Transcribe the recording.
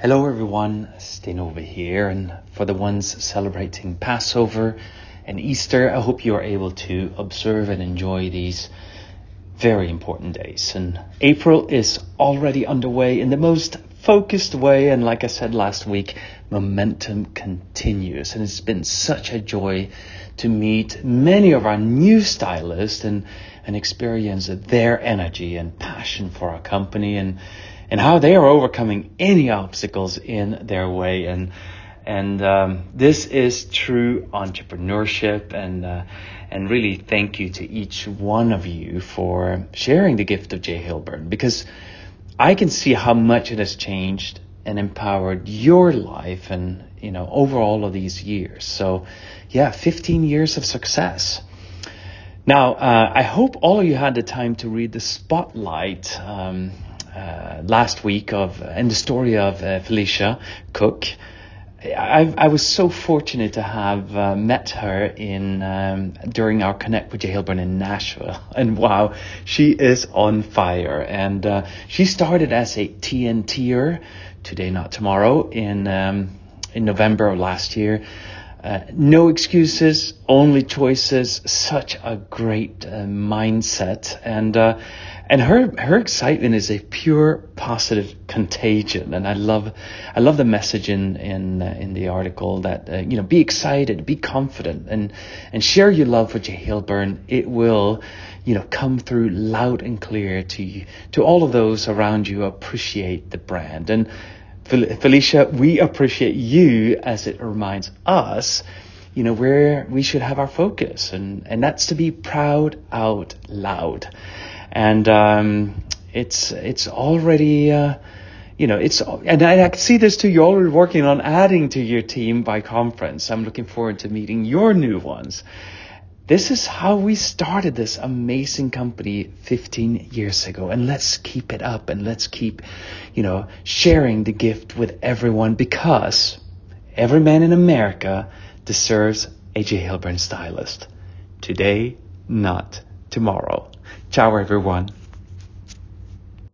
Hello everyone, Stenova here, and for the ones celebrating Passover and Easter, I hope you are able to observe and enjoy these very important days. And April is already underway in the most focused way, and like I said last week, momentum continues. And it's been such a joy to meet many of our new stylists and experience their energy and passion for our company and how they are overcoming any obstacles in their way. And this is true entrepreneurship. And really thank you to each one of you for sharing the gift of J. Hilburn, because I can see how much it has changed and empowered your life and, over all of these years. So 15 years of success. Now, I hope all of you had the time to read the Spotlight last week and the story of Felicia Cook. I was so fortunate to have met her during our Connect with J. Hilburn in Nashville. And wow, she is on fire. And she started as a TNTer, Today Not Tomorrow, in November of last year. No excuses, only choices. Such a great mindset, and her excitement is a pure positive contagion. And I love the message in the article that be excited, be confident, and share your love for J. Hilburn. It will come through loud and clear to all of those around you. Appreciate the brand. And Felicia, we appreciate you as it reminds us, where we should have our focus, and that's to be proud out loud. And it's already, and I can see this too. You're already working on adding to your team by conference. I'm looking forward to meeting your new ones. This is how we started this amazing company 15 years ago. And let's keep it up, and let's keep, sharing the gift with everyone, because every man in America deserves a J. Hilburn stylist. Today, not tomorrow. Ciao, everyone.